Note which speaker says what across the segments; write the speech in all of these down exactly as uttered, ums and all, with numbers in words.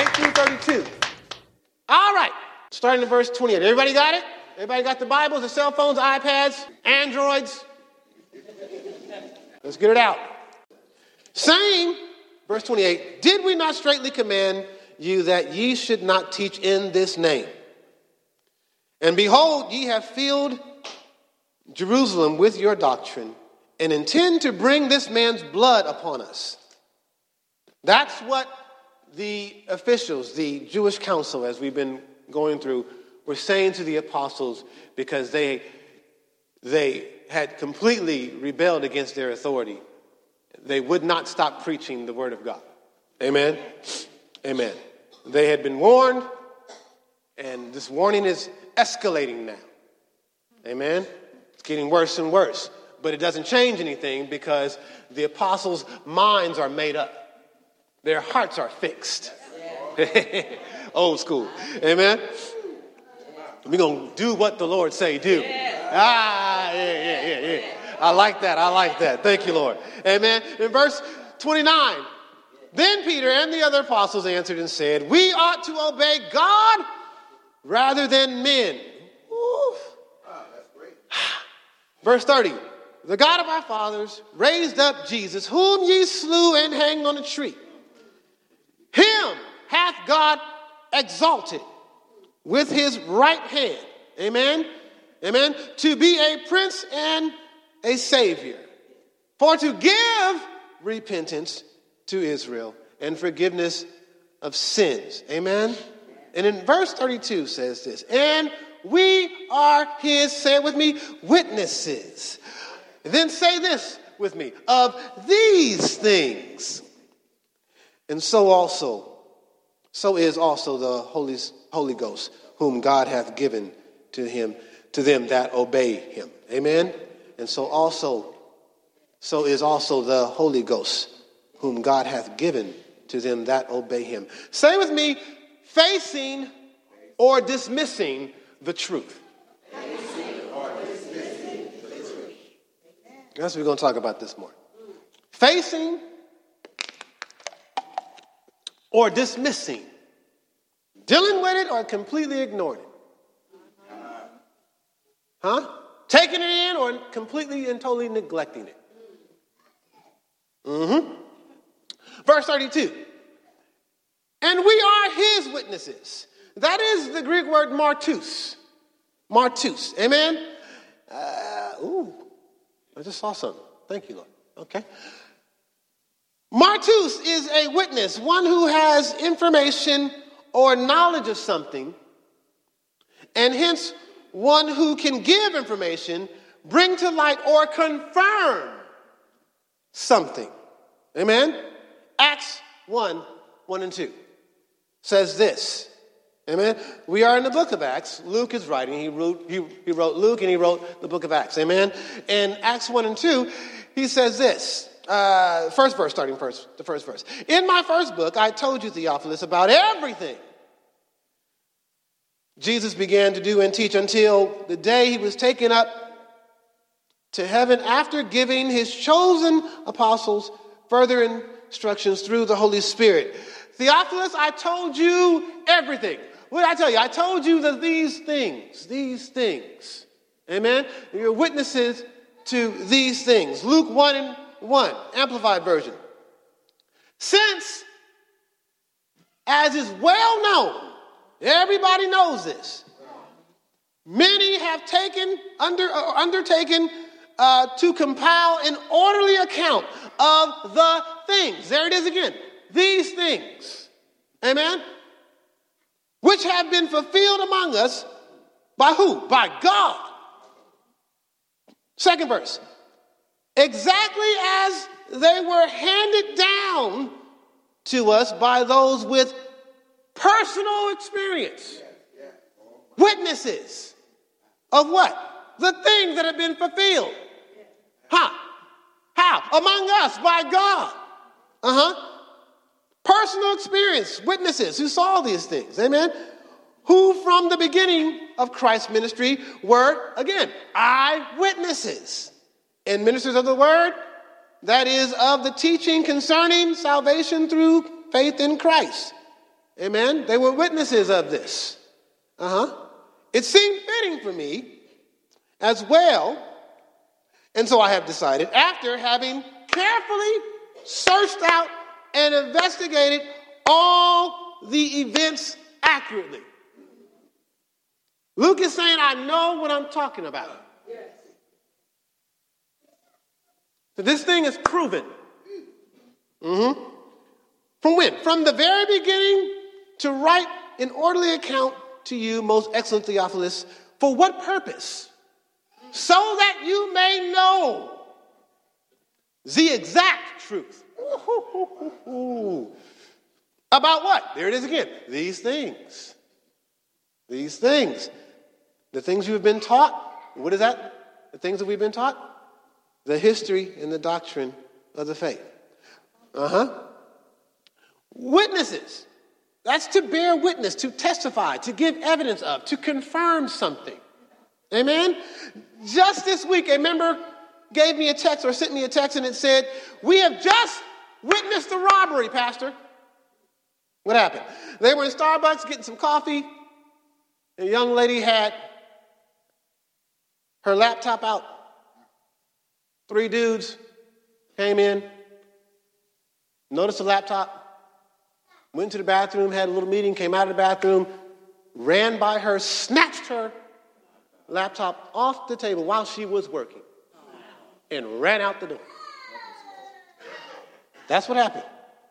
Speaker 1: twenty-eight through thirty-two. All right, starting in verse twenty-eight. Everybody got it? Everybody got the Bibles, the cell phones, iPads, Androids? Let's get it out. Saying, verse twenty-eight, did we not straitly command you that ye should not teach in this name? And behold, ye have filled Jerusalem with your doctrine, and intend to bring this man's blood upon us. That's what the officials, the Jewish council, as we've been going through, were saying to the apostles, because they, they had completely rebelled against their authority. They would not stop preaching the word of God. Amen? Amen. They had been warned, and this warning is escalating now. Amen? It's getting worse and worse. But it doesn't change anything because the apostles' minds are made up. Their hearts are fixed. Old school. Amen? We're going to do what the Lord say do. Ah, yeah, yeah, yeah, yeah. I like that. I like that. Thank you, Lord. Amen. In verse twenty-nine, then Peter and the other apostles answered and said, we ought to obey God rather than men. Ooh. Verse thirty, the God of our fathers raised up Jesus, whom ye slew and hanged on a tree. Him hath God exalted with his right hand. Amen. Amen. To be a prince and a savior. For to give repentance to Israel and forgiveness of sins. Amen. And in verse thirty-two says this, and we are his, say it with me, witnesses. Then say this with me, of these things. And so also, so is also the Holy, Holy Ghost, whom God hath given to him, to them that obey him. Amen. And so also, so is also the Holy Ghost, whom God hath given to them that obey him. Say with me, facing or dismissing the truth. Facing or dismissing the truth. That's what we're going to talk about this morning. Facing or dismissing. Dealing with it or completely ignoring it. Huh? Taking it in or completely and totally neglecting it. Mm-hmm. Verse thirty-two. And we are his witnesses. That is the Greek word martus. Martus. Amen? Uh, ooh. I just saw something. Thank you, Lord. Okay. Martus is a witness, one who has information or knowledge of something, and hence one who can give information, bring to light, or confirm something. Amen? Acts one, one and two says this. Amen? We are in the book of Acts. Luke is writing. He wrote, he, he wrote Luke and he wrote the book of Acts. Amen? In Acts one and two, he says this. Uh, first verse, starting first, the first verse. In my first book, I told you, Theophilus, about everything Jesus began to do and teach until the day he was taken up to heaven after giving his chosen apostles further instructions through the Holy Spirit. Theophilus, I told you everything. What did I tell you? I told you that these things, these things. Amen? You're witnesses to these things. Luke one and one, Amplified Version. Since, as is well known, everybody knows this, many have taken under uh, undertaken uh, to compile an orderly account of the things. There it is again. These things. Amen. Which have been fulfilled among us by who? By God. Second verse. Exactly as they were handed down to us by those with personal experience. Witnesses of what? The things that have been fulfilled. Huh? How? Among us, by God. Uh-huh. Personal experience, witnesses who saw these things. Amen? Who from the beginning of Christ's ministry were, again, eyewitnesses and ministers of the word, that is, of the teaching concerning salvation through faith in Christ. Amen. They were witnesses of this. Uh-huh. It seemed fitting for me as well. And so I have decided, after having carefully searched out and investigated all the events accurately. Luke is saying, I know what I'm talking about. Yes. So this thing is proven. Mm-hmm. From when? From the very beginning to write an orderly account to you, most excellent Theophilus. For what purpose? So that you may know the exact truth. Ooh. About what? There it is again. These things. These things. The things you have been taught. What is that? The things that we've been taught? The history and the doctrine of the faith. Uh-huh. Witnesses. That's to bear witness, to testify, to give evidence of, to confirm something. Amen? Just this week, a member gave me a text or sent me a text and it said, we have just witnessed the robbery, Pastor. What happened? They were in Starbucks getting some coffee. A young lady had her laptop out. Three dudes came in, noticed the laptop, went to the bathroom, had a little meeting, came out of the bathroom, ran by her, snatched her laptop off the table while she was working, and ran out the door. That's what happened.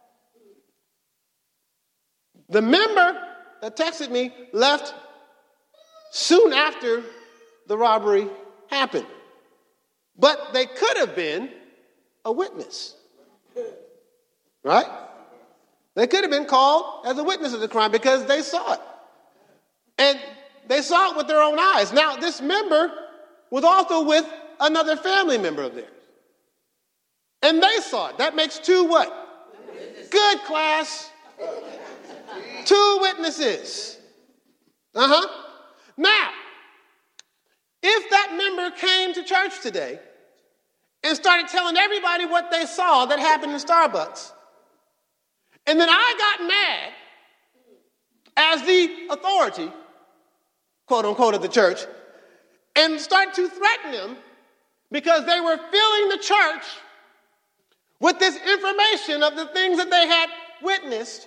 Speaker 1: The member that texted me left soon after the robbery happened. But they could have been a witness. Right? They could have been called as a witness of the crime because they saw it. And they saw it with their own eyes. Now, this member was also with another family member of theirs. And they saw it. That makes two what? Good class. Two witnesses. Uh-huh. Now, if that member came to church today and started telling everybody what they saw that happened in Starbucks, and then I got mad as the authority, quote unquote, of the church, and started to threaten them because they were filling the church with this information of the things that they had witnessed,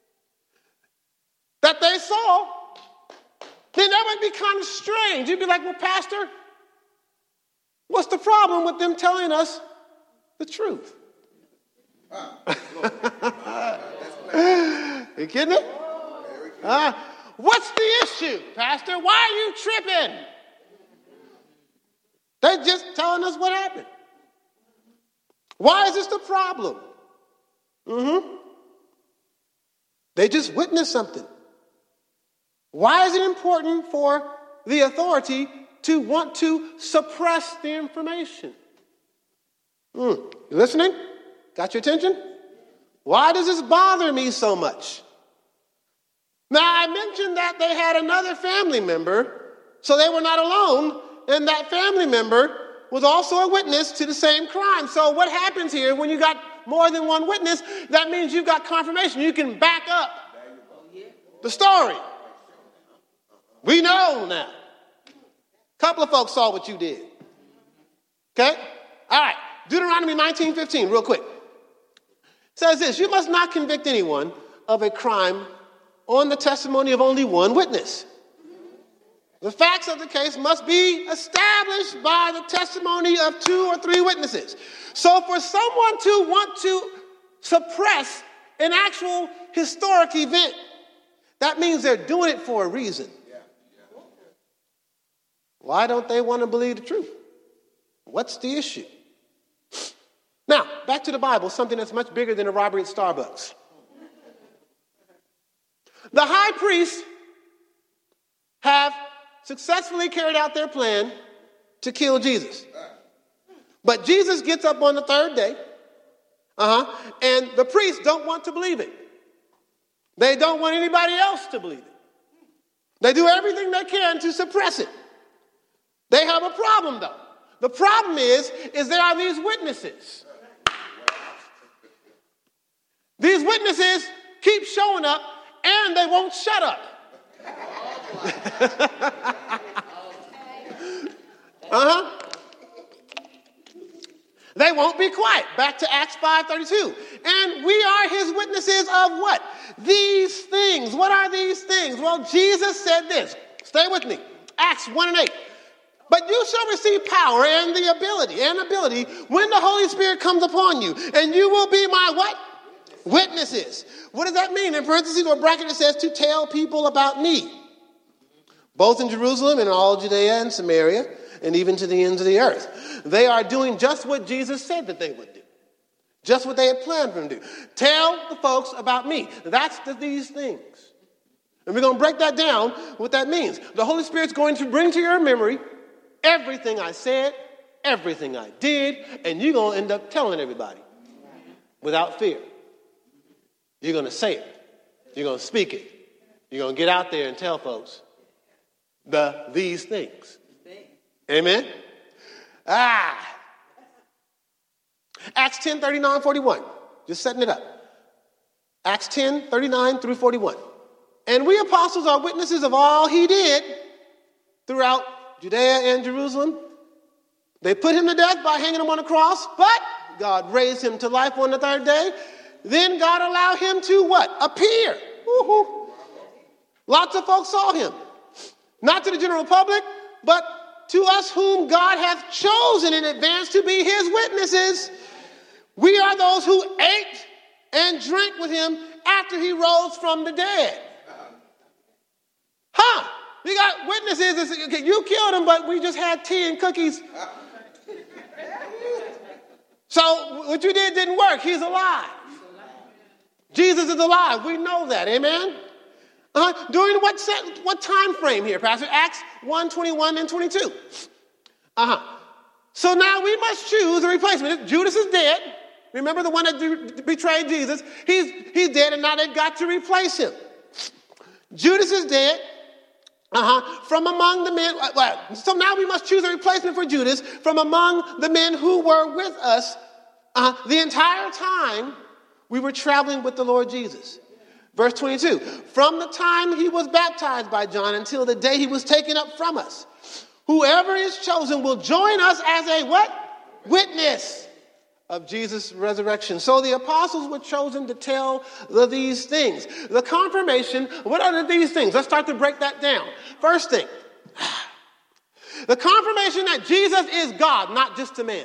Speaker 1: that they saw, then that would be kind of strange. You'd be like, well, Pastor, what's the problem with them telling us the truth? You kidding me? Uh, what's the issue, Pastor? Why are you tripping? They're just telling us what happened. Why is this the problem? Mm-hmm. They just witnessed something. Why is it important for the authority to want to suppress the information? Mm. You listening? Got your attention? Why does this bother me so much? Now, I mentioned that they had another family member, so they were not alone, and that family member was also a witness to the same crime. So what happens here when you got more than one witness? That means you've got confirmation. You can back up the story. We know now. A couple of folks saw what you did. Okay? All right. Deuteronomy nineteen fifteen, real quick. Says this: you must not convict anyone of a crime on the testimony of only one witness. The facts of the case must be established by the testimony of two or three witnesses. So for someone to want to suppress an actual historic event, that means they're doing it for a reason. Why don't they want to believe the truth? What's the issue? Now, back to the Bible, something that's much bigger than a robbery at Starbucks. The high priests have successfully carried out their plan to kill Jesus. But Jesus gets up on the third day, uh-huh, and the priests don't want to believe it. They don't want anybody else to believe it. They do everything they can to suppress it. They have a problem, though. The problem is, is there are these witnesses. These witnesses keep showing up, and they won't shut up. Uh-huh. They won't be quiet. Back to Acts five thirty-two. And we are his witnesses of what? These things. What are these things? Well, Jesus said this. Stay with me. Acts one and eight. But you shall receive power and the ability, and ability when the Holy Spirit comes upon you. And you will be my what? Witnesses. What does that mean? In parentheses or bracket it says to tell people about me. Both in Jerusalem and all Judea and Samaria, and even to the ends of the earth. They are doing just what Jesus said that they would do. Just what they had planned for them to do. Tell the folks about me. That's the, these things. And we're going to break that down, what that means. The Holy Spirit's going to bring to your memory everything I said, everything I did, and you're going to end up telling everybody without fear. You're going to say it. You're going to speak it. You're going to get out there and tell folks the these things. Amen? Ah. Acts ten, thirty-nine, forty-one. Just setting it up. Acts ten, thirty-nine through forty-one. And we apostles are witnesses of all he did throughout Judea and Jerusalem. They put him to death by hanging him on a cross, but God raised him to life on the third day. Then God allowed him to what? Appear. Woo-hoo. Lots of folks saw him. Not to the general public, but to us whom God hath chosen in advance to be his witnesses. We are those who ate and drank with him after he rose from the dead. Huh? We got witnesses. It's, okay, you killed him, but we just had tea and cookies. So what you did didn't work. He's alive. Jesus is alive. We know that. Amen? Uh, during what set, what time frame here, Pastor? Acts one, twenty-one, and twenty-two. Uh-huh. So now we must choose a replacement. Judas is dead. Remember the one that de- betrayed Jesus? He's, he's dead, and now they've got to replace him. Judas is dead. Uh-huh. From among the men. Well, so now we must choose a replacement for Judas from among the men who were with us uh, the entire time we were traveling with the Lord Jesus. Verse twenty-two, from the time he was baptized by John until the day he was taken up from us, whoever is chosen will join us as a what? Witness of Jesus' resurrection. So the apostles were chosen to tell the, these things. The confirmation, what are the, these things? Let's start to break that down. First thing, the confirmation that Jesus is God, not just a man.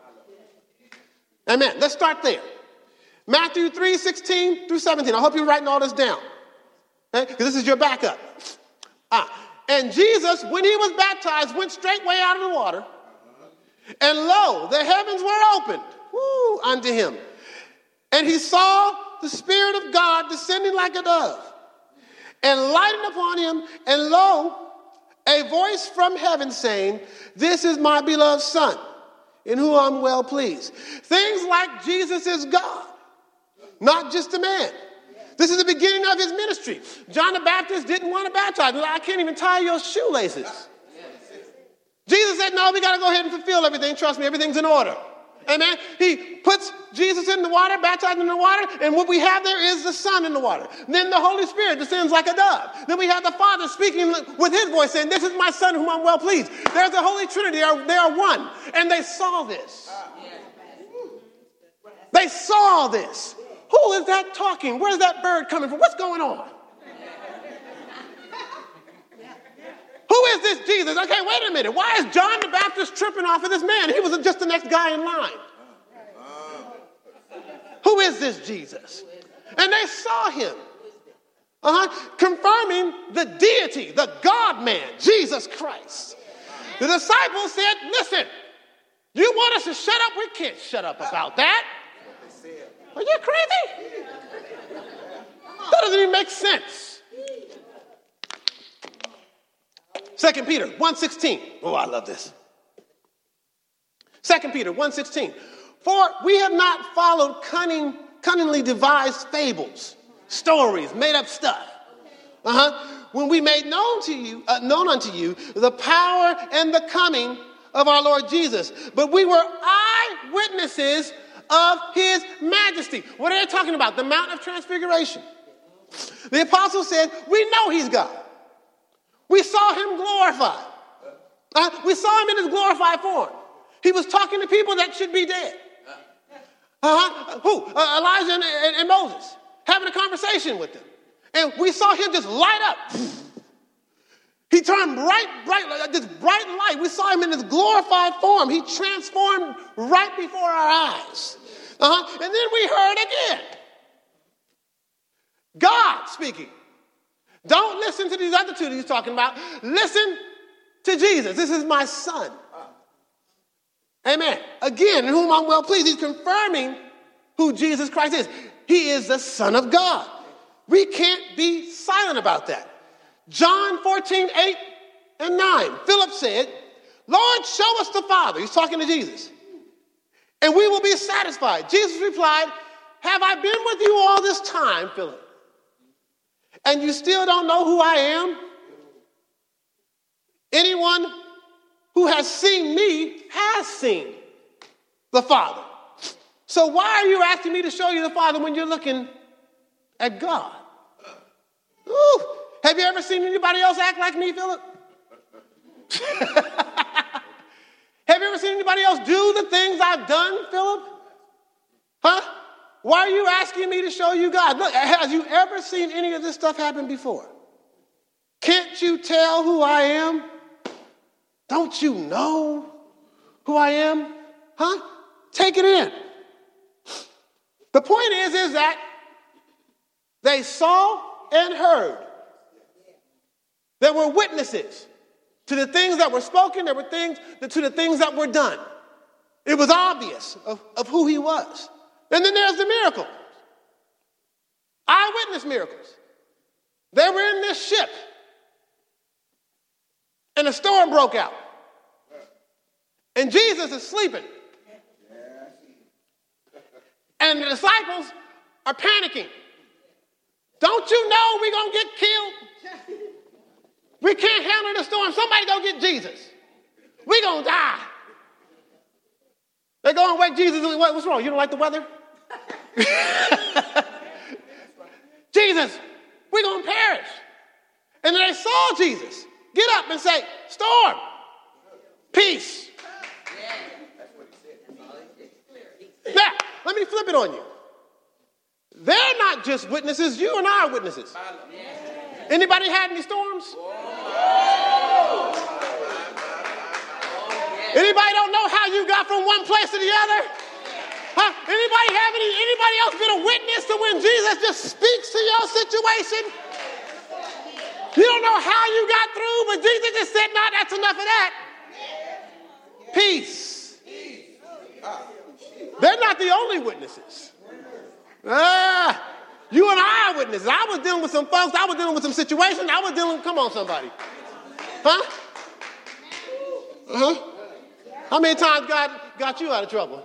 Speaker 1: Amen. Let's start there. Matthew three, sixteen through seventeen. I hope you're writing all this down. Okay? Because this is your backup. Ah, and Jesus, when he was baptized, went straightway out of the water. And lo, the heavens were opened woo, unto him. And he saw the Spirit of God descending like a dove and lighting upon him. And lo, a voice from heaven saying, this is my beloved Son, in whom I'm well pleased. Things like Jesus is God. Not just a man. This is the beginning of his ministry. John the Baptist didn't want to baptize. I can't even tie your shoelaces. Jesus said, no, we got to go ahead and fulfill everything. Trust me, everything's in order. Amen. He puts Jesus in the water, baptized in the water, and what we have there is the Son in the water. Then the Holy Spirit descends like a dove. Then we have the Father speaking with his voice saying, this is my Son whom I'm well pleased. There's the Holy Trinity. They are, they are one. And they saw this. They saw this. Who is that talking? Where's that bird coming from? What's going on? Who is this Jesus? Okay, wait a minute. Why is John the Baptist tripping off of this man? He was just the next guy in line. Who is this Jesus? And they saw him. Uh-huh, confirming the deity, the God-man, Jesus Christ. The disciples said, listen, you want us to shut up? We can't shut up about that. Are you crazy? That doesn't even make sense. Second Peter one sixteen. Oh, I love this. Second Peter one sixteen. For we have not followed cunning, cunningly devised fables, stories, made up stuff. Uh-huh. When we made known to you, uh, known unto you, the power and the coming of our Lord Jesus. But we were eyewitnesses of his majesty. What are they talking about? The Mount of Transfiguration. The apostles said, we know he's God. We saw him glorified. Uh, we saw him in his glorified form. He was talking to people that should be dead. Uh-huh. Who? Uh, Elijah and, and, and Moses, having a conversation with them. And we saw him just light up. He turned bright, bright, this bright light. We saw him in his glorified form. He transformed right before our eyes. Uh-huh. And then we heard again. God speaking. Don't listen to these other two that he's talking about. Listen to Jesus. This is my son. Amen. Again, in whom I'm well pleased. He's confirming who Jesus Christ is. He is the Son of God. We can't be silent about that. John fourteen, eight and nine. Philip said, Lord, show us the Father. He's talking to Jesus. And we will be satisfied. Jesus replied, have I been with you all this time, Philip? And you still don't know who I am? Anyone who has seen me has seen the Father. So why are you asking me to show you the Father when you're looking at God? Ooh. Have you ever seen anybody else act like me, Philip? Have you ever seen anybody else do the things I've done, Philip? Huh? Why are you asking me to show you God? Look, has you ever seen any of this stuff happen before? Can't you tell who I am? Don't you know who I am? Huh? Take it in. The point is, is that they saw and heard. There were witnesses to the things that were spoken. There were things to the things that were done. It was obvious of, of who he was. And then there's the miracle. Eyewitness miracles. They were in this ship. And a storm broke out. And Jesus is sleeping. And the disciples are panicking. Don't you know we're going to get killed? We can't handle the storm. Somebody go get Jesus. We're going to die. They go and wake Jesus. What's wrong? You don't like the weather? Jesus, we're going to perish. And then they saw Jesus get up and say, storm, peace. Now, let me flip it on you. They're not just witnesses. You and I are witnesses. Anybody had any storms? Anybody don't know how you got from one place to the other? Huh? Anybody have any, anybody else been a witness to when Jesus just speaks to your situation? You don't know how you got through, but Jesus just said, no, that's enough of that. Peace. They're not the only witnesses. Ah, you and I are witnesses. I was dealing with some folks. I was dealing with some situations. I was dealing, come on, somebody. Huh? Uh-huh. How many times God got you out of trouble?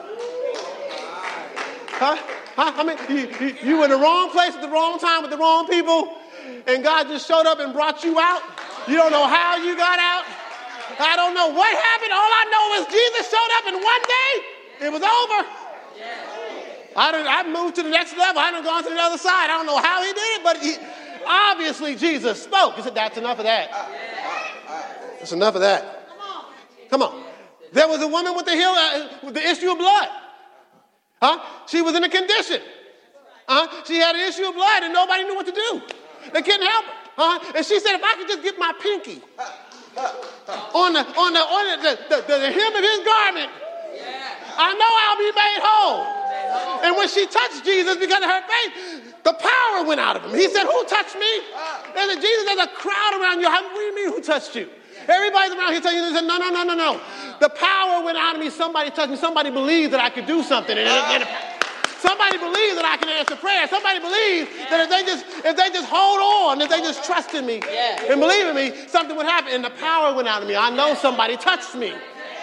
Speaker 1: Huh? Huh? I mean, you, you, you were in the wrong place at the wrong time with the wrong people, and God just showed up and brought you out. You don't know how you got out. I don't know what happened. All I know is Jesus showed up, and one day it was over. I done, I moved to the next level. I done gone to the other side. I don't know how he did it, but he, obviously Jesus spoke. He said, that's enough of that. That's enough of that. Come on. There was a woman with the, heel, uh, with the issue of blood. Huh? She was in a condition. Uh, she had an issue of blood and nobody knew what to do. They couldn't help her. Uh, and she said, if I could just get my pinky on the, on the, on the, the, the, the hem of his garment, I know I'll be made whole. And when she touched Jesus, because of her faith, the power went out of him. He said, who touched me? They said, Jesus, there's a crowd around you. How, what do you mean, who touched you? Everybody's around here telling you, they said, no, no, no, no, no. The power went out of me. Somebody touched me. Somebody believed that I could do something. And, and, and somebody believed that I can answer prayer. Somebody believed that if they just if they just hold on, if they just trust in me and believe in me, something would happen. And the power went out of me. I know somebody touched me.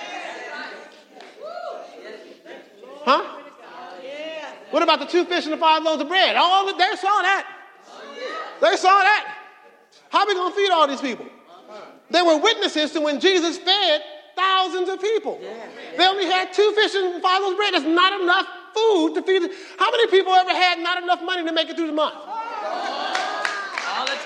Speaker 1: Huh? What about the two fish and the five loaves of bread? All the, they saw that. They saw that. How are we going to feed all these people? They were witnesses to when Jesus fed thousands of people. They only had two fish and five loaves of bread. That's not enough food to feed. How many people ever had not enough money to make it through the month?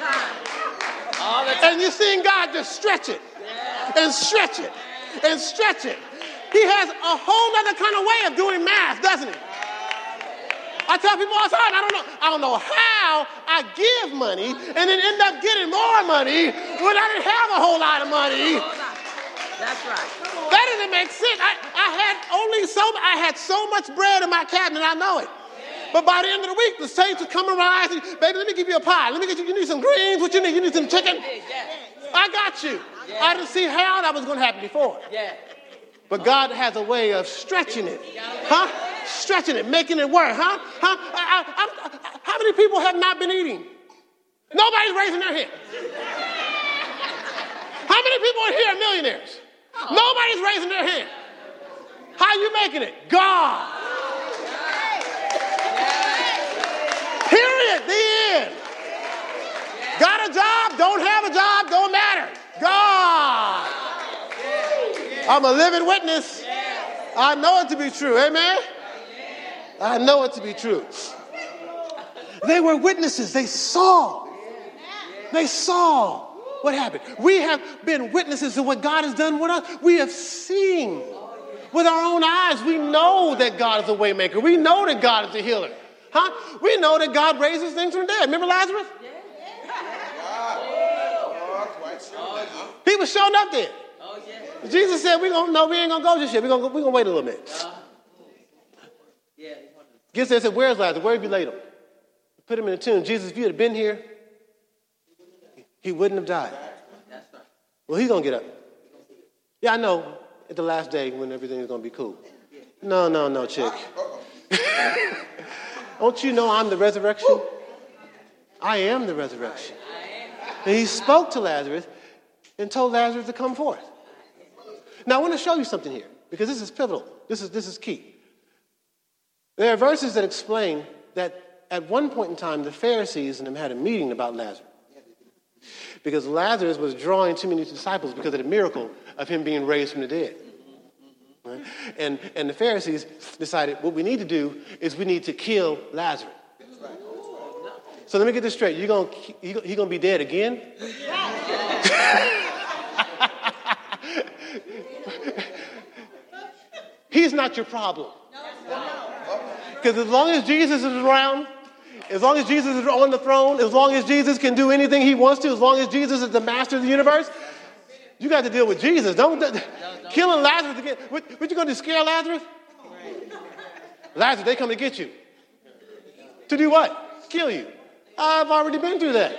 Speaker 2: All the time.
Speaker 1: And you're seeing God just stretch it and stretch it and stretch it. He has a whole other kind of way of doing math, doesn't he? I tell people all the time, I don't know, I don't know how I give money and then end up getting more money when I didn't have a whole lot of money.
Speaker 2: That's right.
Speaker 1: That doesn't make sense. I, I had only so I had so much bread in my cabinet, I know it. But by the end of the week, the saints would come around and say, baby, let me give you a pie. Let me get you, you need some greens. What you need? You need some chicken? I got you. I didn't see how that was going to happen before. But God has a way of stretching it. Huh? Stretching it, making it work. Huh? Huh? I, I, I, how many people have not been eating? Nobody's raising their hand. How many people in here are millionaires? Nobody's raising their hand. How are you making it? God. Period. The end. Got a job, don't have a job, don't matter. God. I'm a living witness. I know it to be true. Amen? I know it to be true. They were witnesses. They saw. They saw what happened. We have been witnesses to what God has done with us. We have seen with our own eyes. We know that God is a way maker. We know that God is a healer. Huh? We know that God raises things from the dead. Remember Lazarus? He was showing up there. Jesus said, "We gonna no, we ain't gonna go just yet. We're gonna we gonna wait a little bit." Gets there and said, "Where's Lazarus? Where have you laid him?" Put him in the tomb. Jesus, if you had been here, he wouldn't have died. Well, he's gonna get up. Yeah, I know. At the last day, when everything is gonna be cool. No, no, no, chick. Don't you know I'm the resurrection? I am the resurrection. And he spoke to Lazarus and told Lazarus to come forth. Now, I want to show you something here, because this is pivotal. This is, this is key. There are verses that explain that at one point in time, the Pharisees and them had a meeting about Lazarus. Because Lazarus was drawing too many disciples because of the miracle of him being raised from the dead. Right? And, and the Pharisees decided what we need to do is we need to kill Lazarus. So let me get this straight. You're gonna, he, he going to be dead again? He's not your problem. Because as long as Jesus is around, as long as Jesus is on the throne, as long as Jesus can do anything he wants to, as long as Jesus is the master of the universe, you got to deal with Jesus. Don't, don't killing Lazarus again. What, what you going to do, scare Lazarus? Lazarus, they come to get you. To do what? Kill you. I've already been through that.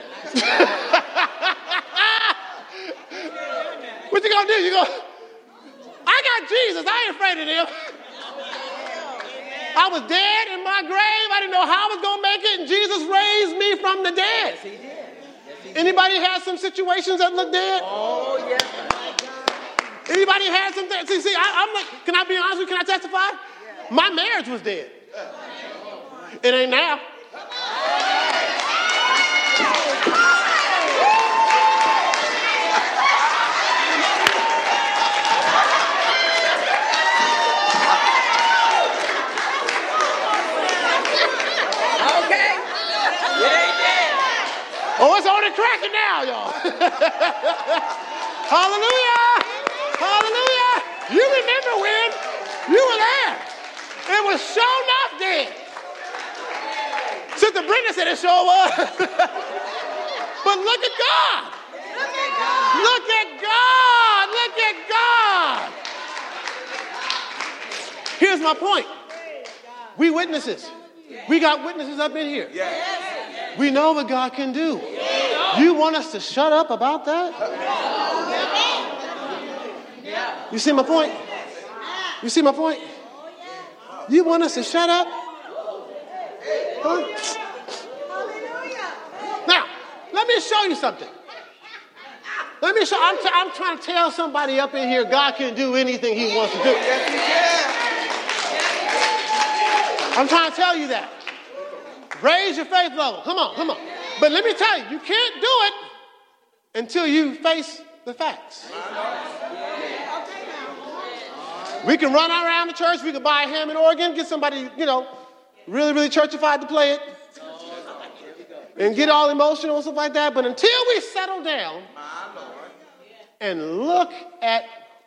Speaker 1: What you going to do? You go, I got Jesus. I ain't afraid of them. I was dead in my grave. I didn't know how I was going to make it, and Jesus raised me from the dead. Yes, he did. Yes, he did. Anybody had some situations that look dead? Oh, yes. Anybody had some things? See, see I, I'm like, can I be honest with you? Can I testify? Yeah. My marriage was dead. It ain't now. Oh, it's only cracking now, y'all. Hallelujah. Hallelujah. You remember when you were there. It was shown up then. Sister Brenda said it sure was. But look at God. Look at God. Look at God. Here's my point. We witnesses. We got witnesses up in here. We know what God can do. You want us to shut up about that? You see my point? You see my point? You want us to shut up? Huh? Now, let me show you something. Let me show. I'm, t- I'm trying to tell somebody up in here God can do anything he wants to do. I'm trying to tell you that. Raise your faith level. Come on, come on. But let me tell you, you can't do it until you face the facts. We can run around the church. We can buy a Hammond organ, get somebody, you know, really, really churchified to play it. and get all emotional and stuff like that. But until we settle down and look at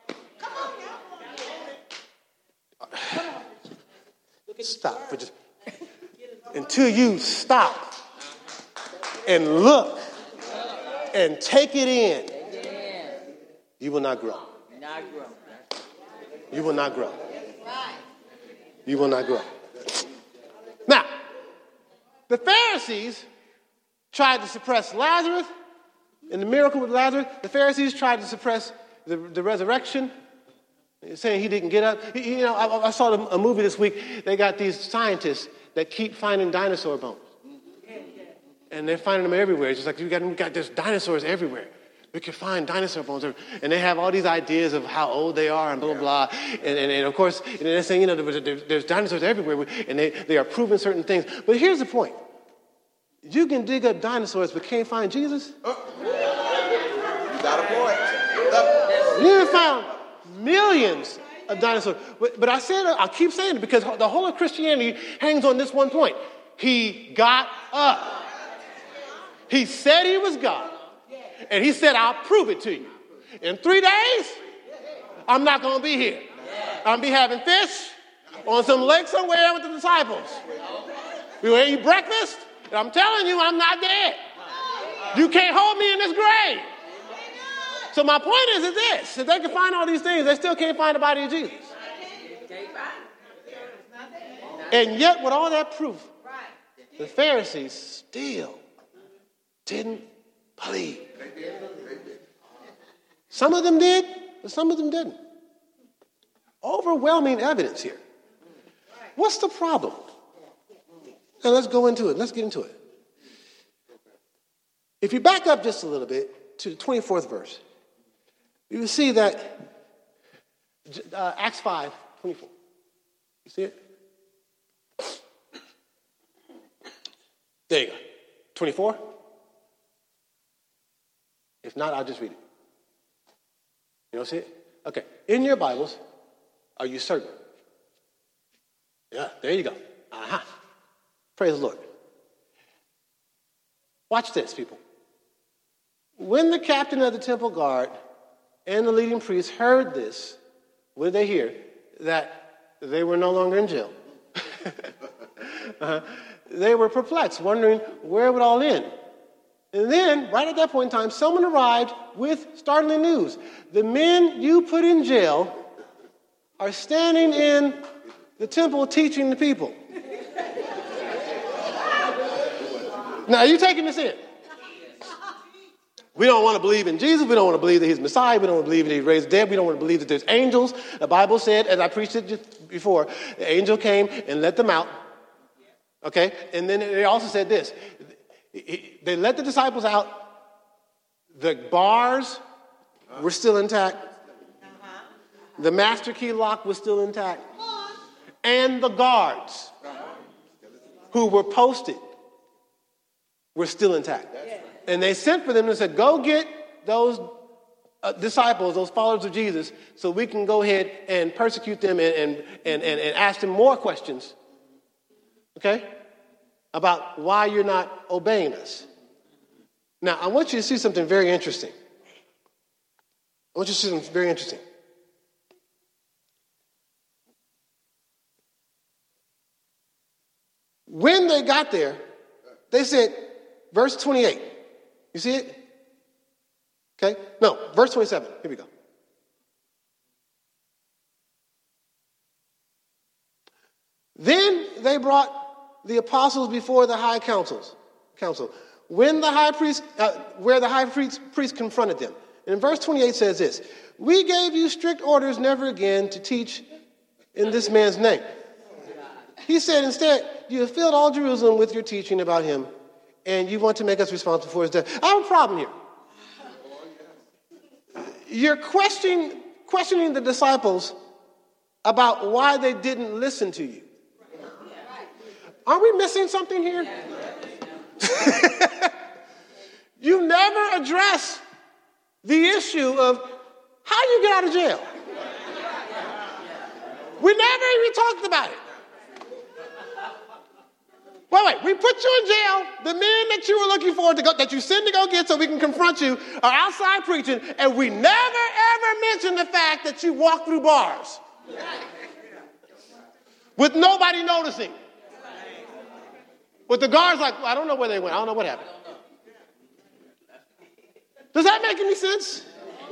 Speaker 1: stop for just until you stop and look and take it in, you will not grow. You will not grow. You will not grow. Now, the Pharisees tried to suppress Lazarus and the miracle with Lazarus. The Pharisees tried to suppress the, the resurrection, saying he didn't get up. You know, I, I saw a movie this week. They got these scientists that keep finding dinosaur bones. And they're finding them everywhere. It's just like, we got, we got there's dinosaurs everywhere. We can find dinosaur bones. And they have all these ideas of how old they are and blah, blah, blah. And, and, and of course, and they're saying, you know, there's, there's dinosaurs everywhere. And they, they are proving certain things. But here's the point. You can dig up dinosaurs but can't find Jesus.
Speaker 3: Oh. You got a point.
Speaker 1: You have found millions of dinosaurs. But, but I said, I keep saying it because the whole of Christianity hangs on this one point. He got up. He said he was God. And he said, I'll prove it to you. In three days, I'm not going to be here. I'm going to be having fish on some lake somewhere with the disciples. We will eat breakfast, and I'm telling you, I'm not dead. You can't hold me in this grave. So my point is, is this. If they can find all these things, they still can't find the body of Jesus. And yet, with all that proof, the Pharisees still didn't believe. Some of them did, but some of them didn't. Overwhelming evidence here. What's the problem? Now let's go into it. Let's get into it. If you back up just a little bit to the twenty-fourth verse, you will see that uh, Acts five twenty-four. You see it? There you go. twenty-four. If not, I'll just read it. You don't see it? Okay. In your Bibles, are you certain? Yeah, there you go. Uh-huh. Praise the Lord. Watch this, people. When the captain of the temple guard and the leading priests heard this, what did they hear? That they were no longer in jail. uh-huh. They were perplexed, wondering where it would all end. And then, right at that point in time, someone arrived with startling news. The men you put in jail are standing in the temple teaching the people. Now, are you taking this in? We don't want to believe in Jesus. We don't want to believe that he's Messiah. We don't want to believe that he raised the dead. We don't want to believe that there's angels. The Bible said, as I preached it just before, the angel came and let them out. Okay? And then they also said this. They let the disciples out. The bars were still intact. The master key lock was still intact. And the guards who were posted were still intact. And they sent for them and said, go get those uh, disciples, those followers of Jesus, so we can go ahead and persecute them and, and, and, and, and ask them more questions. Okay? About why you're not obeying us. Now, I want you to see something very interesting. I want you to see something very interesting. When they got there, they said, verse twenty-eight. You see it? Okay? No, verse twenty-seven. Here we go. Then they brought the apostles before the high councils, council. When the high priest, uh, where the high priest, priest confronted them. And verse twenty-eight says this: we gave you strict orders never again to teach in this man's name. He said, instead, you have filled all Jerusalem with your teaching about him, and you want to make us responsible for his death. I have a problem here. You're questioning, questioning the disciples about why they didn't listen to you. Are we missing something here? You never address the issue of how you get out of jail. We never even talked about it. Wait, wait, we put you in jail. The men that you were looking for, to go, that you sent to go get so we can confront you, are outside preaching, and we never, ever mention the fact that you walked through bars with nobody noticing. With the guards like, well, I don't know where they went. I don't know what happened. Does that make any sense?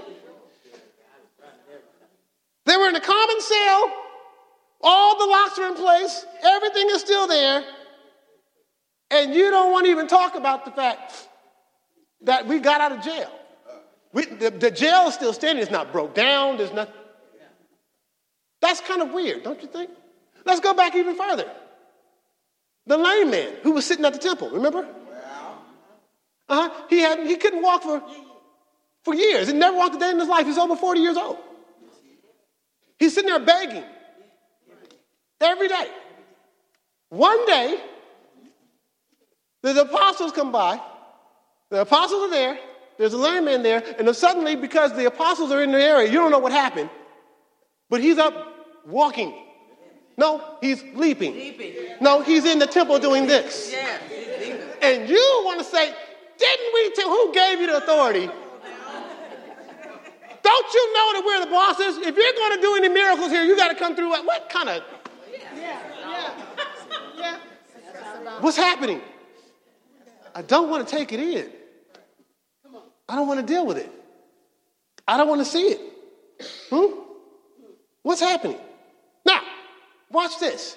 Speaker 1: They were in a common cell. All the locks are in place. Everything is still there. And you don't want to even talk about the fact that we got out of jail. We, the, the jail is still standing. It's not broke down. There's nothing. That's kind of weird, don't you think? Let's go back even further. The lame man who was sitting at the temple, remember? Uh-huh. He had he couldn't walk for, for years. He never walked a day in his life. He's over forty years old. He's sitting there begging every day. One day, the apostles come by. The apostles are there. There's a lame man there. And then suddenly, because the apostles are in the area, you don't know what happened. But he's up walking. No, he's leaping. leaping. No, he's in the temple doing this.
Speaker 2: Yeah, he's leaping.
Speaker 1: And you want to say, didn't we tell, who gave you the authority? Don't you know that we're the bosses? If you're going to do any miracles here, you got to come through. What, what kind of... Yeah, yeah, yeah. What's happening? I don't want to take it in. I don't want to deal with it. I don't want to see it. Hmm? What's happening? Now, watch this.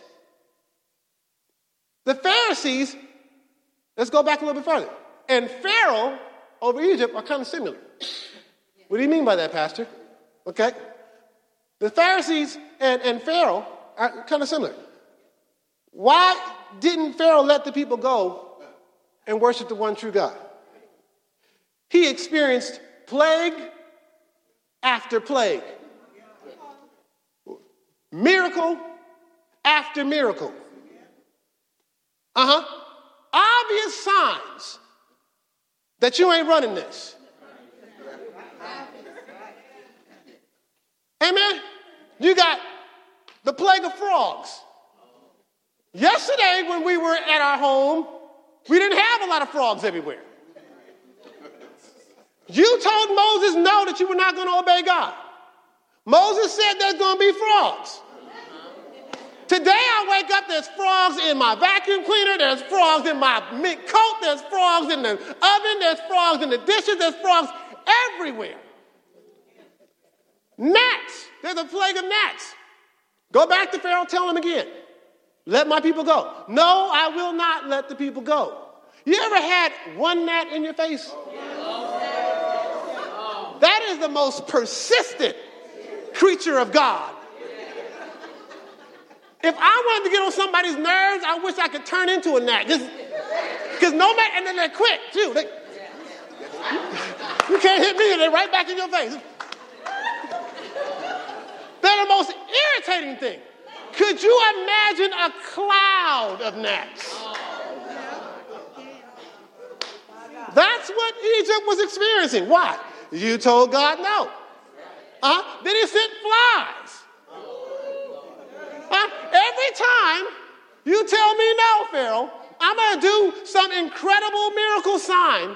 Speaker 1: The Pharisees, let's go back a little bit further. And Pharaoh over Egypt are kind of similar. What do you mean by that, Pastor? Okay. The Pharisees and, and Pharaoh are kind of similar. Why didn't Pharaoh let the people go and worship the one true God? He experienced plague after plague. Miracle after miracle. Uh-huh. Obvious signs that you ain't running this. Amen? You got the plague of frogs. Yesterday, when we were at our home, we didn't have a lot of frogs everywhere. You told Moses no, that you were not going to obey God. Moses said there's going to be frogs. Today I wake up, there's frogs in my vacuum cleaner, there's frogs in my mint coat, there's frogs in the oven, there's frogs in the dishes, there's frogs everywhere. Gnats, there's a plague of gnats. Go back to Pharaoh, tell him again, let my people go. No, I will not let the people go. You ever had one gnat in your face? That is the most persistent creature of God. If I wanted to get on somebody's nerves, I wish I could turn into a gnat. Just because no matter, and then they're quick too. They, you can't hit me, and they're right back in your face. They're the most irritating thing. Could you imagine a cloud of gnats? That's what Egypt was experiencing. Why? You told God no. Uh, then he sent flies. Uh, every time you tell me no, Pharaoh, I'm going to do some incredible miracle sign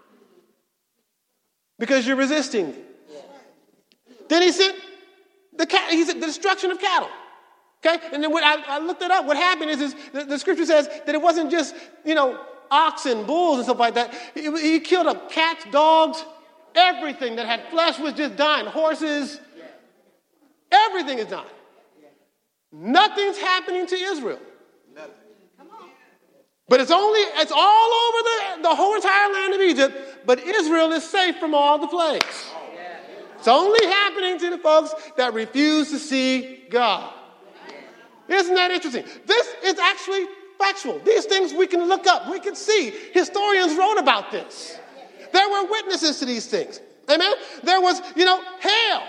Speaker 1: because you're resisting me. Then he sent the, cat, he said the destruction of cattle. Okay? And then when I, I looked it up, what happened is, is the, the scripture says that it wasn't just, you know, oxen, bulls, and stuff like that. He, he killed up cats, dogs, everything that had flesh was just dying. Horses, everything is dying. Nothing's happening to Israel. Nothing. But it's only, it's all over the, the whole entire land of Egypt, but Israel is safe from all the plagues. It's only happening to the folks that refuse to see God. Isn't that interesting? This is actually factual. These things we can look up. We can see. Historians wrote about this. There were witnesses to these things. Amen? There was, you know, hail.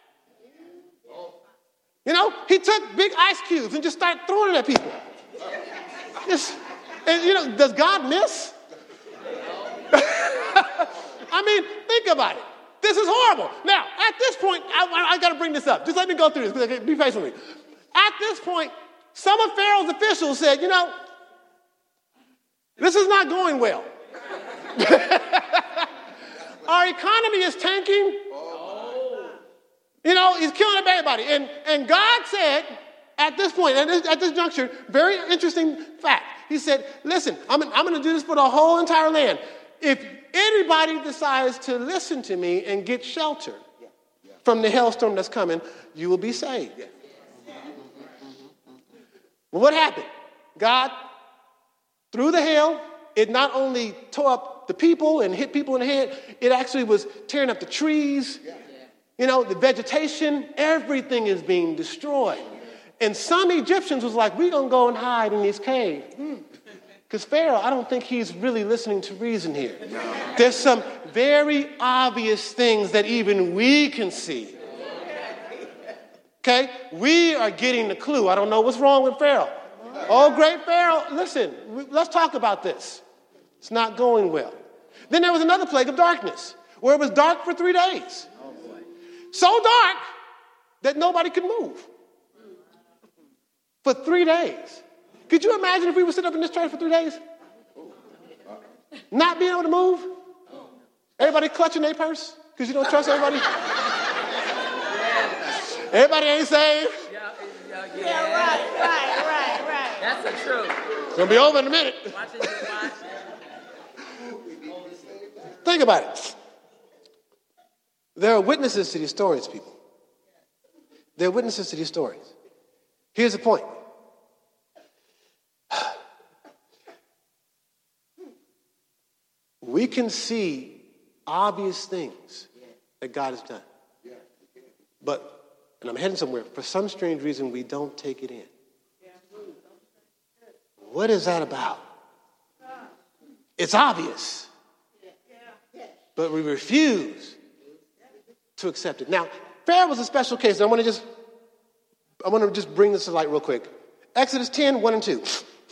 Speaker 1: You know, he took big ice cubes and just started throwing it at people. Just, and, you know, does God miss? I mean, think about it. This is horrible. Now, at this point, I, I, I got to bring this up. Just let me go through this. Okay, be patient with me. At this point, some of Pharaoh's officials said, you know, This is not going well. Our economy is tanking. You know, he's killing up everybody. And, and God said at this point, at this, at this juncture, very interesting fact. He said, listen, I'm, I'm going to do this for the whole entire land. If anybody decides to listen to me and get shelter from the hailstorm that's coming, you will be saved. Well, what happened? God, through the hail, it not only tore up the people and hit people in the head, it actually was tearing up the trees. You know, the vegetation, everything is being destroyed. And some Egyptians was like, we're going to go and hide in these caves. Because Pharaoh, I don't think he's really listening to reason here. There's some very obvious things that even we can see. Okay? We are getting the clue. I don't know what's wrong with Pharaoh. Oh, great Pharaoh, listen, let's talk about this. It's not going well. Then there was another plague of darkness, where it was dark for three days. So dark that nobody could move. For three days. Could you imagine if we were sitting up in this church for three days? Not being able to move? Everybody clutching their purse because you don't trust everybody? Everybody ain't saved?
Speaker 2: Yeah, yeah, yeah.
Speaker 4: Yeah, right, right, right, right.
Speaker 2: That's the truth.
Speaker 1: It's going to be over in a minute.
Speaker 2: Watch it, watch it.
Speaker 1: Think about it. There are witnesses to these stories, people. There are witnesses to these stories. Here's the point. We can see obvious things that God has done. But, and I'm heading somewhere, for some strange reason, we don't take it in. What is that about? It's obvious. But we refuse to accept it. Now, Pharaoh was a special case. And I want to just, I want to just bring this to light real quick. Exodus ten, one and two.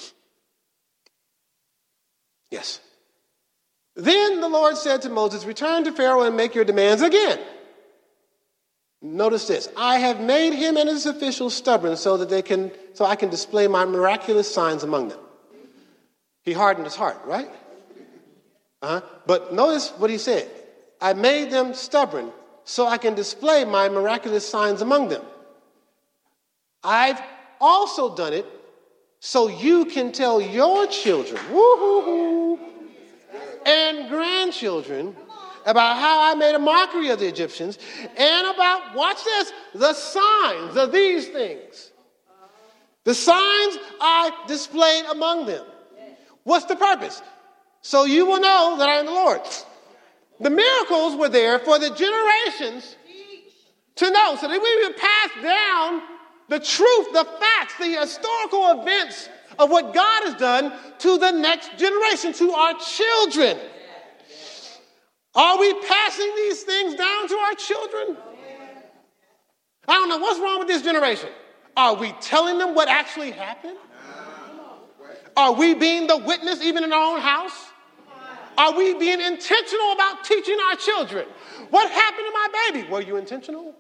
Speaker 1: Yes. Then the Lord said to Moses, return to Pharaoh and make your demands again. Notice this. I have made him and his officials stubborn so that they can, so I can display my miraculous signs among them. He hardened his heart, right? Uh-huh. But notice what he said. I made them stubborn so I can display my miraculous signs among them. I've also done it so you can tell your children, woo-hoo-hoo, and grandchildren about how I made a mockery of the Egyptians and about, watch this, the signs of these things. The signs I displayed among them. What's the purpose? So you will know that I am the Lord. The miracles were there for the generations to know, so that we would pass down the truth, the facts, the historical events of what God has done to the next generation, to our children. Are we passing these things down to our children? I don't know what's wrong with this generation. Are we telling them what actually happened? Are we being the witness even in our own house? Are we being intentional about teaching our children? What happened to my baby? Were you intentional?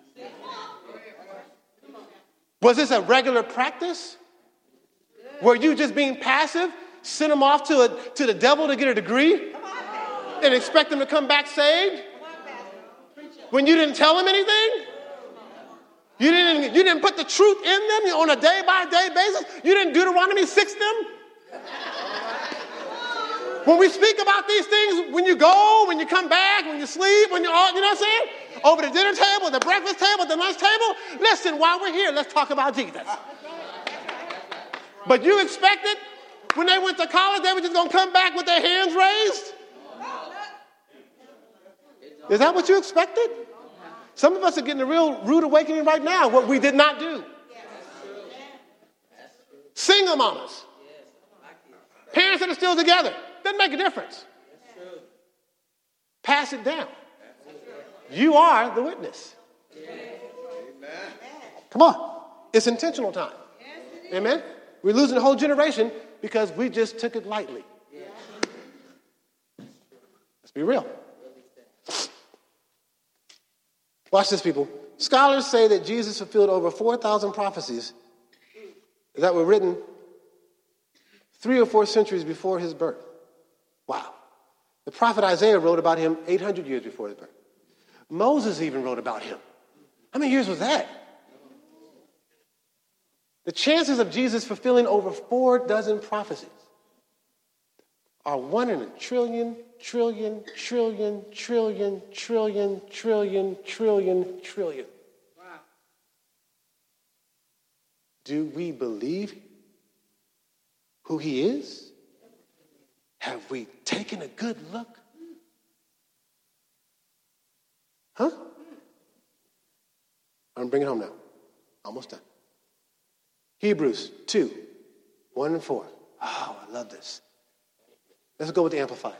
Speaker 1: Was this a regular practice? Were you just being passive? Send them off to, a, to the devil to get a degree? And expect them to come back saved? When you didn't tell them anything? You didn't, you didn't put the truth in them on a day-by-day basis? You didn't Deuteronomy six them? When we speak about these things, when you go, when you come back, when you sleep, when you all, you know what I'm saying? Over the dinner table, the breakfast table, the lunch table. Listen, while we're here, let's talk about Jesus. But you expected when they went to college, they were just going to come back with their hands raised? Is that what you expected? Some of us are getting a real rude awakening right now, what we did not do. Single mamas. Parents that are still together. Doesn't make a difference. Pass it down. You are the witness. Come on. It's intentional time. Amen? We're losing a whole generation because we just took it lightly. Let's be real. Watch this, people. Scholars say that Jesus fulfilled over four thousand prophecies that were written three or four centuries before his birth. Wow. The prophet Isaiah wrote about him eight hundred years before his birth. Moses even wrote about him. How many years was that? The chances of Jesus fulfilling over four dozen prophecies are one in a trillion, trillion, trillion, trillion, trillion, trillion, trillion, trillion. Wow. Do we believe who he is? Have we taken a good look? Huh? I'm bringing it home now. Almost done. Hebrews two, one and four. Oh, I love this. Let's go with the Amplified.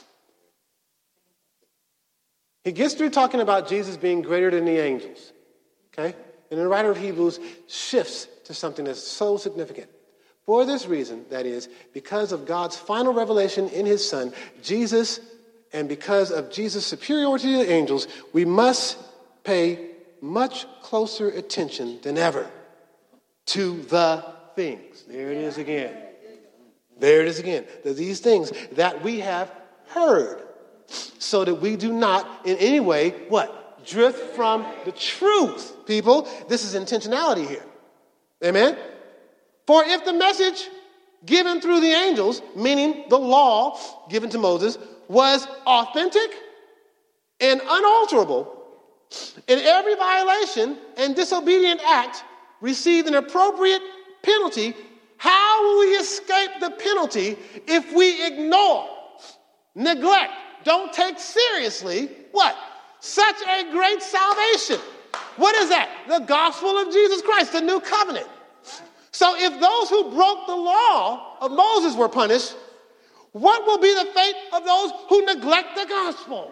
Speaker 1: He gets through talking about Jesus being greater than the angels. Okay? And the writer of Hebrews shifts to something that's so significant. For this reason, that is, because of God's final revelation in his Son, Jesus, and because of Jesus' superiority to the angels, we must pay much closer attention than ever to the things. There it is again. There it is again. These things that we have heard, so that we do not in any way, what? Drift from the truth, people. This is intentionality here. Amen? For if the message given through the angels, meaning the law given to Moses, was authentic and unalterable, and every violation and disobedient act received an appropriate penalty, how will we escape the penalty if we ignore, neglect, don't take seriously, what? Such a great salvation. What is that? The gospel of Jesus Christ, the new covenant. So if those who broke the law of Moses were punished, what will be the fate of those who neglect the gospel?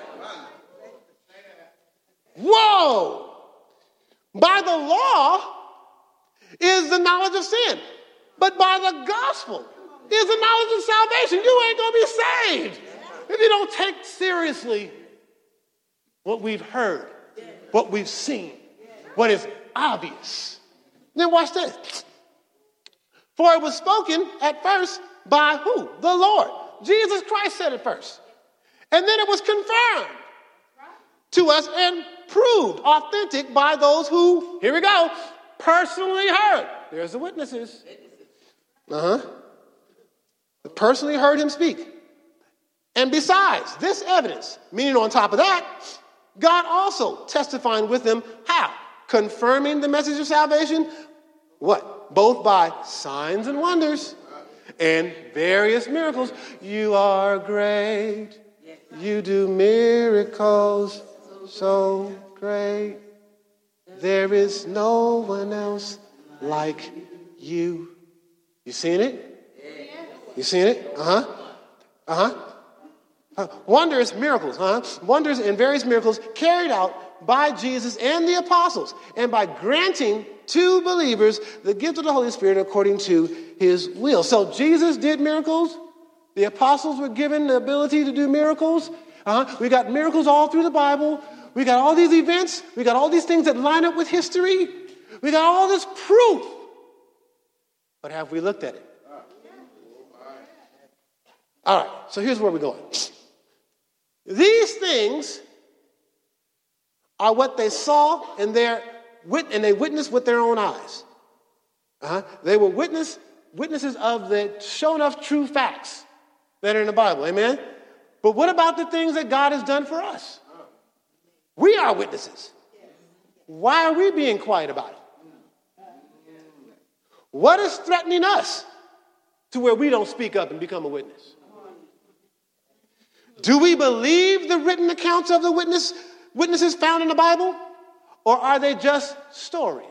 Speaker 1: Whoa! By the law is the knowledge of sin, but by the gospel is the knowledge of salvation. You ain't going to be saved if you don't take seriously what we've heard, what we've seen, what is obvious. Then watch this. For it was spoken at first by who? The Lord. Jesus Christ said it first. And then it was confirmed to us and proved authentic by those who, here we go, personally heard. There's the witnesses. Uh-huh. Personally heard him speak. And besides this evidence, meaning on top of that, God also testifying with them how? Confirming the message of salvation. What? Both by signs and wonders and various miracles. You are great. You do miracles so great. There is no one else like you. You seen it? You seen it? Uh-huh. Uh-huh. Uh, wonders, miracles, huh? Wonders and various miracles carried out by Jesus and the apostles, and by granting to believers the gift of the Holy Spirit according to his will. So Jesus did miracles. The apostles were given the ability to do miracles. Uh-huh. We got miracles all through the Bible. We got all these events. We got all these things that line up with history. We got all this proof. But have we looked at it? All right, so here's where we're going. These things are what they saw and, their, and they witnessed with their own eyes. Uh-huh. They were witness, witnesses of the shown enough true facts that are in the Bible. Amen? But what about the things that God has done for us? We are witnesses. Why are we being quiet about it? What is threatening us to where we don't speak up and become a witness? Do we believe the written accounts of the witness, witnesses found in the Bible? Or are they just stories?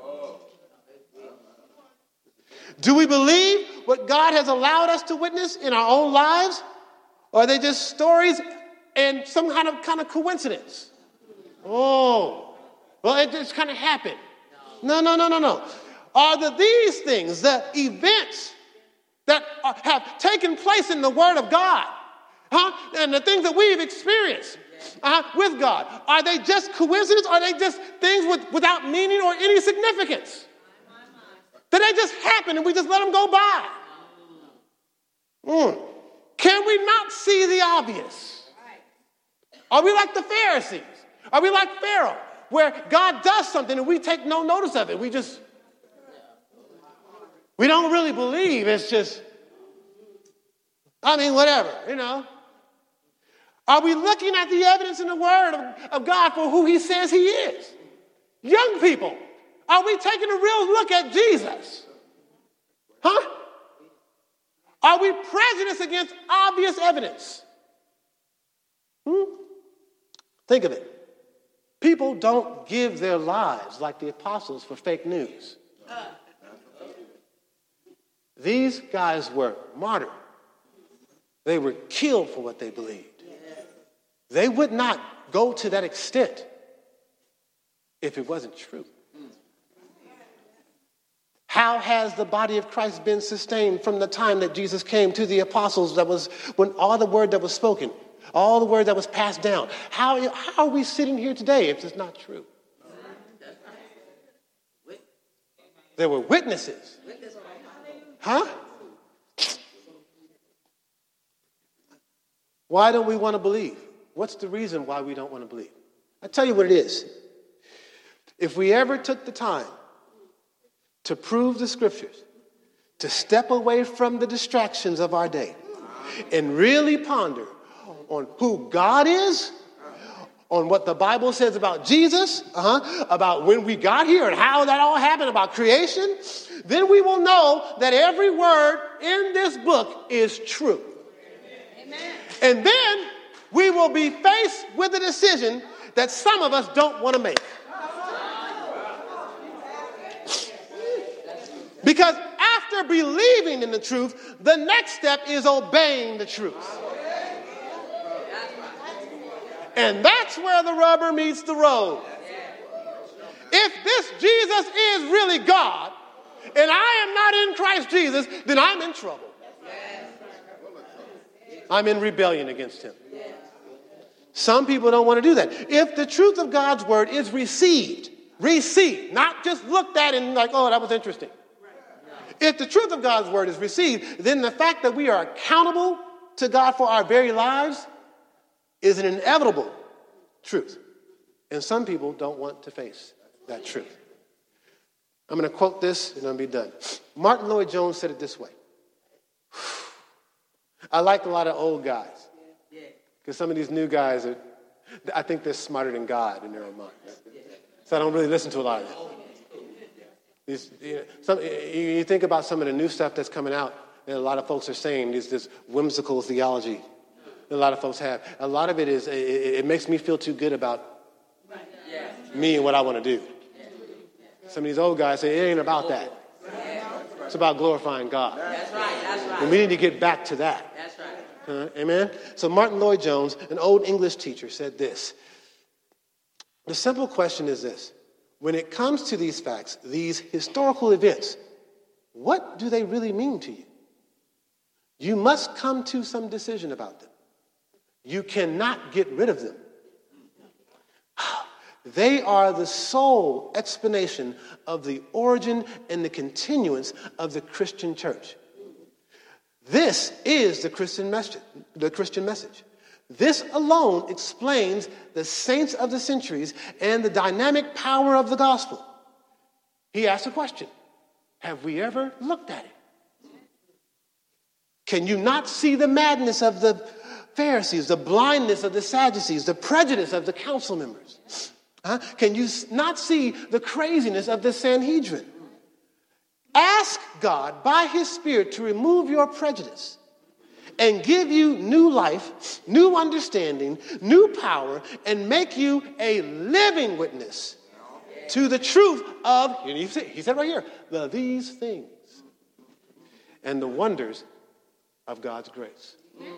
Speaker 1: Do we believe what God has allowed us to witness in our own lives? Or are they just stories and some kind of kind of coincidence? Oh, well, it just kind of happened. No, no, no, no, no. Are the, these things, the events that are, have taken place in the Word of God, huh? And the things that we've experienced uh, with God, are they just coincidence? Are they just things with, without meaning or any significance? Did they just happen and we just let them go by? Mm. Can we not see the obvious? Are we like the Pharisees? Are we like Pharaoh, where God does something and we take no notice of it? We just, we don't really believe. It's just, I mean, whatever, you know. Are we looking at the evidence in the Word of, of God for who he says he is? Young people, are we taking a real look at Jesus? Huh? Are we prejudiced against obvious evidence? Hmm? Think of it. People don't give their lives like the apostles for fake news. These guys were martyred. They were killed for what they believed. They would not go to that extent if it wasn't true. How has the body of Christ been sustained from the time that Jesus came to the apostles, that was when all the word that was spoken, all the word that was passed down? How, how are we sitting here today if it's not true? There were witnesses. Huh? Why don't we want to believe? What's the reason why we don't want to believe? I tell you what it is. If we ever took the time to prove the scriptures, to step away from the distractions of our day, and really ponder on who God is, on what the Bible says about Jesus, uh-huh, about when we got here and how that all happened, about creation, then we will know that every word in this book is true. Amen. And then we will be faced with a decision that some of us don't want to make. Because after believing in the truth, the next step is obeying the truth. And that's where the rubber meets the road. If this Jesus is really God, and I am not in Christ Jesus, then I'm in trouble. I'm in rebellion against him. Some people don't want to do that. If the truth of God's word is received, received, not just looked at and like, oh, that was interesting. If the truth of God's word is received, then the fact that we are accountable to God for our very lives is an inevitable truth. And some people don't want to face that truth. I'm going to quote this and I'm going to be done. Martin Lloyd-Jones said it this way. I like a lot of old guys. Because some of these new guys, are, I think they're smarter than God in their own minds. So I don't really listen to a lot of them. These, you, know, some, you think about some of the new stuff that's coming out, and a lot of folks are saying this, this whimsical theology that a lot of folks have. A lot of it is, it, it makes me feel too good about me and what I want to do. Some of these old guys say, it ain't about that. It's about glorifying God.
Speaker 2: That's right, that's right.
Speaker 1: And we need to get back to that.
Speaker 2: That's right.
Speaker 1: Uh, amen? So Martin Lloyd-Jones, an old English teacher, said this. The simple question is this. When it comes to these facts, these historical events, what do they really mean to you? You must come to some decision about them. You cannot get rid of them. They are the sole explanation of the origin and the continuance of the Christian church. This is the Christian message. The Christian message. This alone explains the saints of the centuries and the dynamic power of the gospel. He asked a question. Have we ever looked at it? Can you not see the madness of the Pharisees, the blindness of the Sadducees, the prejudice of the council members? Huh? Can you not see the craziness of the Sanhedrin? Ask God by his Spirit to remove your prejudice and give you new life, new understanding, new power, and make you a living witness to the truth of, he said right here, the these things and the wonders of God's grace.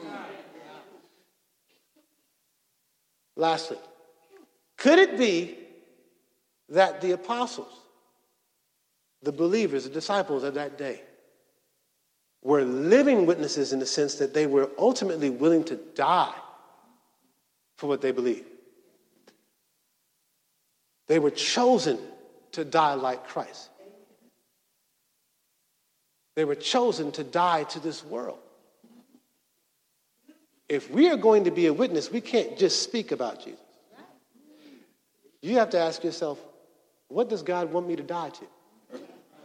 Speaker 1: Lastly, could it be that the apostles, the believers, the disciples of that day, were living witnesses in the sense that they were ultimately willing to die for what they believed? They were chosen to die like Christ. They were chosen to die to this world. If we are going to be a witness, we can't just speak about Jesus. You have to ask yourself, what does God want me to die to?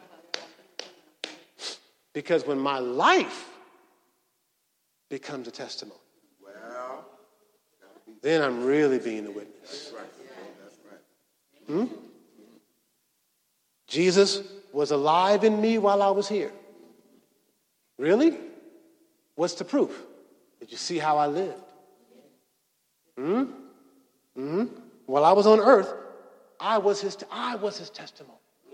Speaker 1: Because when my life becomes a testimony,
Speaker 3: Well,
Speaker 1: then I'm really being a witness.
Speaker 3: that's right. That's right.
Speaker 1: Hmm? Jesus was alive in me while I was here. Really? What's the proof? Did you see how I lived? Hmm? Hmm? While I was on earth, I was his, I was his testimony.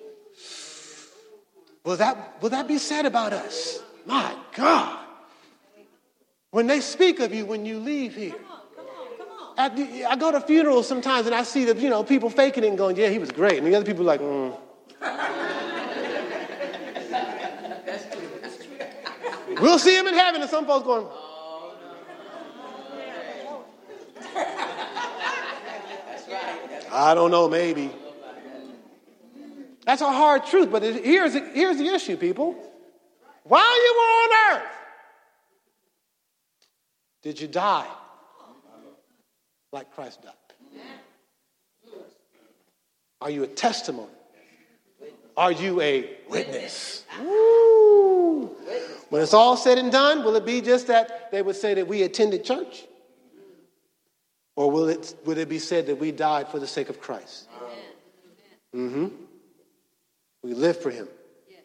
Speaker 1: Will that, will that be said about us? My God. When they speak of you when you leave here. At the, I go to funerals sometimes and I see that, you know, people faking it and going, yeah, he was great. And the other people are like, mm. We'll see him in heaven. And some folks going, I don't know, maybe. That's a hard truth, but it, here's, here's the issue, people. While you were on earth, did you die like Christ died? Are you a testimony? Are you a witness? Woo. When it's all said and done, will it be just that they would say that we attended church? Or will it, will it be said that we died for the sake of Christ? Mm-hmm. We live for him.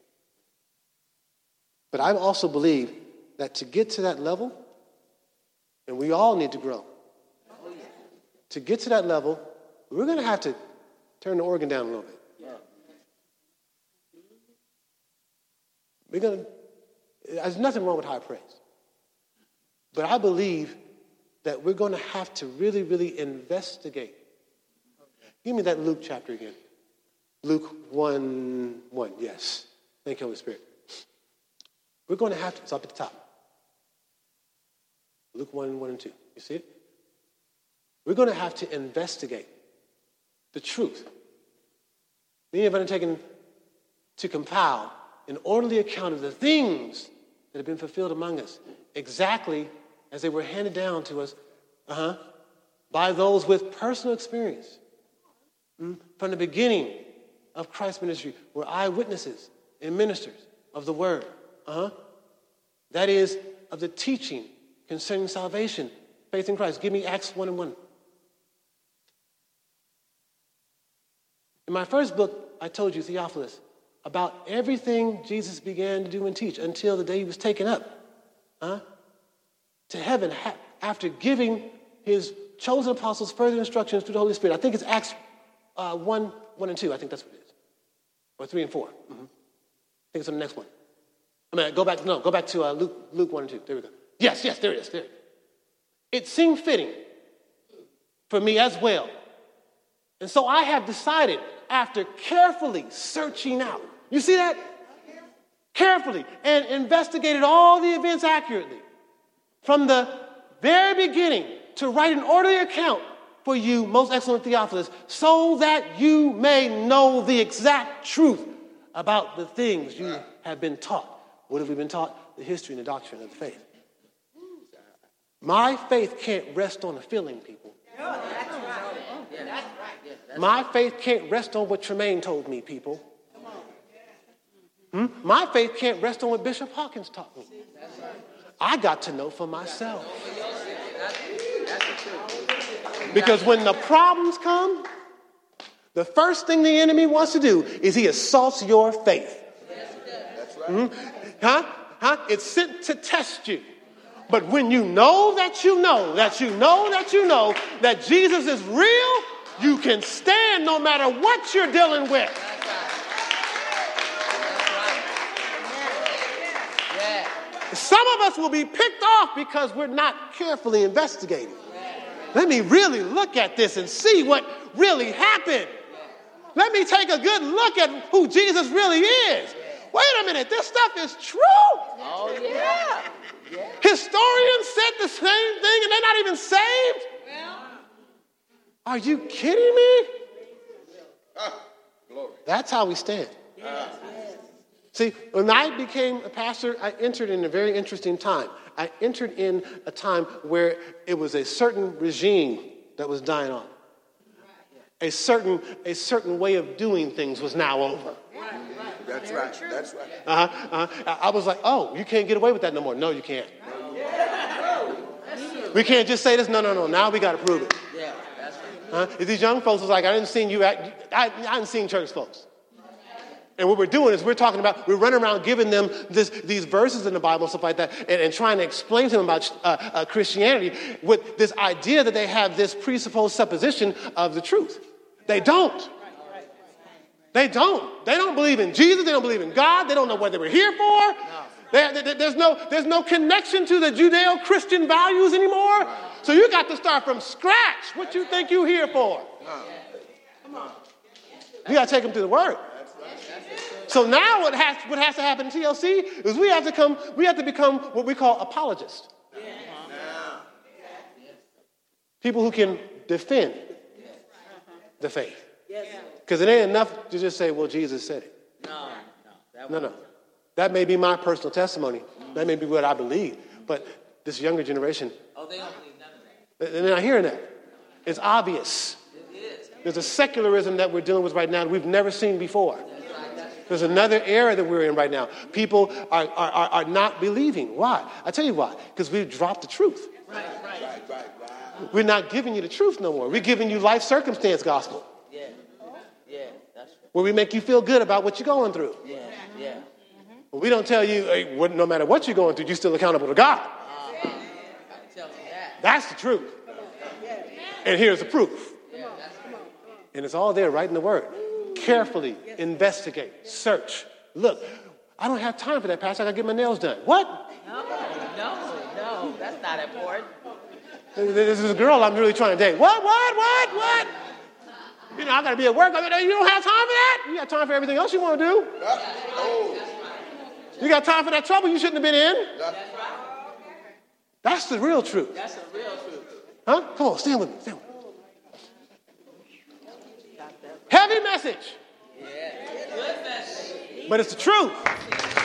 Speaker 1: But I also believe that to get to that level, and we all need to grow, to get to that level, we're going to have to turn the organ down a little bit. We're going to, there's nothing wrong with high praise. But I believe that we're going to have to really, really investigate. Give me that Luke chapter again. Luke one, one, yes. Thank you, Holy Spirit. We're going to have to, it's up at the top. Luke one, one and two. You see it? We're going to have to investigate the truth. Many have undertaken to compile an orderly account of the things that have been fulfilled among us, exactly as they were handed down to us uh-huh, by those with personal experience. Mm? From the beginning of Christ's ministry, were eyewitnesses and ministers of the word. Uh-huh. That is, of the teaching concerning salvation, faith in Christ. Give me Acts one and one. In my first book, I told you, Theophilus, about everything Jesus began to do and teach until the day he was taken up uh, to heaven ha- after giving his chosen apostles further instructions through the Holy Spirit. I think it's Acts uh, one, one and two. I think that's what it is. Or three and four. Mm-hmm. I think it's on the next one. I mean, go back, no, go back to uh, Luke, Luke one and two. There we go. Yes, yes, there it is. There. It seemed fitting for me as well. And so I have decided, after carefully searching out, you see that? Carefully, and investigated all the events accurately, from the very beginning, to write an orderly account for you, most excellent Theophilus, so that you may know the exact truth about the things you have been taught. What have we been taught? The history and the doctrine of the faith. My faith can't rest on a feeling, people. My faith can't rest on what Tremaine told me, people. Hmm? My faith can't rest on what Bishop Hawkins taught me. I got to know for myself. Because when the problems come, the first thing the enemy wants to do is he assaults your faith. Hmm? Huh? Huh? It's sent to test you. But when you know that you know, that you know that you know that Jesus is real, you can stand no matter what you're dealing with. Some of us will be picked off because we're not carefully investigating. Let me really look at this and see what really happened. Let me take a good look at who Jesus really is. Wait a minute, this stuff is true.
Speaker 2: Oh, yeah. Yeah.
Speaker 1: Historians said the same thing and they're not even saved? Are you kidding me?
Speaker 3: Ah, glory.
Speaker 1: That's how we stand. See, when I became a pastor, I entered in a very interesting time. I entered in a time where it was a certain regime that was dying off. A certain, a certain way of doing things was now over.
Speaker 3: That's right. That's right.
Speaker 1: Uh-huh, uh-huh. I was like, oh, you can't get away with that no more. No, you can't. We can't just say this. No, no, no. Now we got to prove it.
Speaker 2: Yeah, that's right.
Speaker 1: Huh? These young folks was like, I didn't see you at, I, I didn't see church folks. And what we're doing is we're talking about, we're running around giving them this, these verses in the Bible and stuff like that, and, and trying to explain to them about uh, uh, Christianity with this idea that they have this presupposed supposition of the truth. They don't. They don't. They don't believe in Jesus. They don't believe in God. They don't know what they were here for. They, they, there's no, there's no connection to the Judeo-Christian values anymore. So you got to start from scratch. What you think you're here for? You got to take them to the Word. So now what has, what has to happen in T L C is we have to come, we have to become what we call apologists. People who can defend the faith. Because it ain't enough to just say, well, Jesus said it.
Speaker 2: No, no.
Speaker 1: No, no. That may be my personal testimony. That may be what I believe. But this younger generation,
Speaker 2: Oh, they don't believe none of that.
Speaker 1: they're not hearing that. It's obvious.
Speaker 2: It is.
Speaker 1: There's a secularism that we're dealing with right now that we've never seen before. There's another era that we're in right now. People are, are, are, are not believing. Why? I tell you why. Because we've dropped the truth.
Speaker 2: Right, right.
Speaker 3: Right, right, right.
Speaker 1: We're not giving you the truth no more. We're giving you life circumstance gospel,
Speaker 2: Yeah. Yeah, that's right.
Speaker 1: where we make you feel good about what you're going through.
Speaker 2: Yeah, yeah.
Speaker 1: We don't tell you, hey, what, no matter what you're going through, you're still accountable to God.
Speaker 2: Uh-huh. I can tell you that.
Speaker 1: That's the truth. And here's the proof.
Speaker 2: Yeah, that's right.
Speaker 1: And it's all there right in the Word. Carefully investigate, search, look. I don't have time for that, Pastor. I got to get my nails done. What?
Speaker 2: No, no, no. That's not important.
Speaker 1: This is a girl I'm really trying to date. What, what, what, what? You know, I got to be at work. I mean, you don't have time for that? You got time for everything else you want to do. You got time for that trouble you shouldn't have been in. That's the real truth.
Speaker 2: That's the real truth.
Speaker 1: Huh? Come on, stand with me. Stand with me. Heavy message.
Speaker 2: Yeah. Good message.
Speaker 1: But it's the truth.